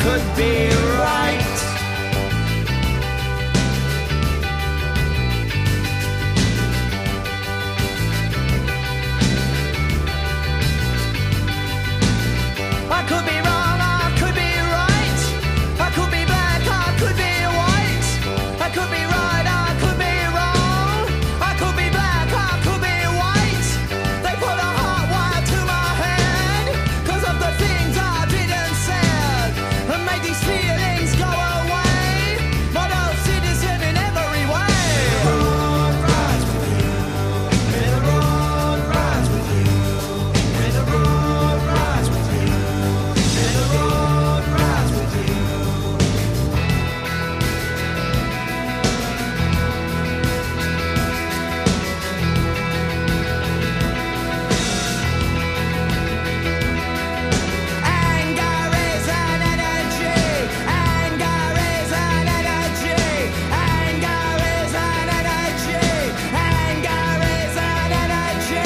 could be right. I could be wrong, I could be right. I could be black, I could be white. I could be right, I could be wrong. I could be black, I could be white. They put a hot wire to my head 'cause of the things I didn't say, and made these feelings go away. Model citizen in every way. The road rides with you. May the road rides with you. May the road rides with you. May the road rides with you. Anger is an energy. Anger is an energy. Anger is an energy. Anger is an energy.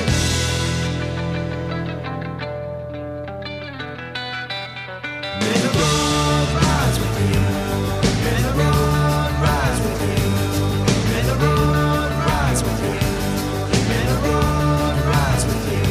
May the road rise with you. May the road rise with you. May the road rise with you. May the road rise with you.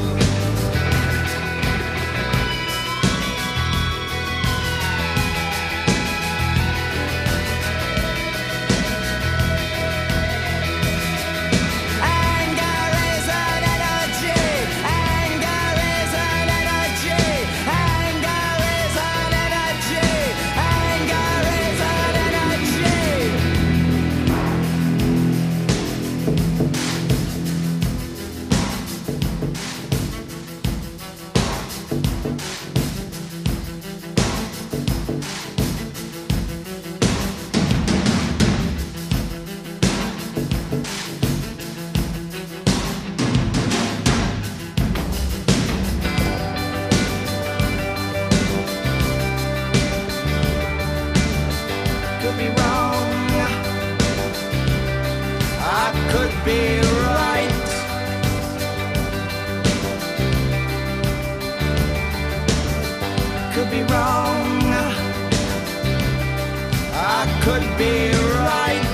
Anger is an energy. Anger is an energy. Anger is an energy. Anger is an energy. Could be wrong, I could be right. Could be wrong, I could be right.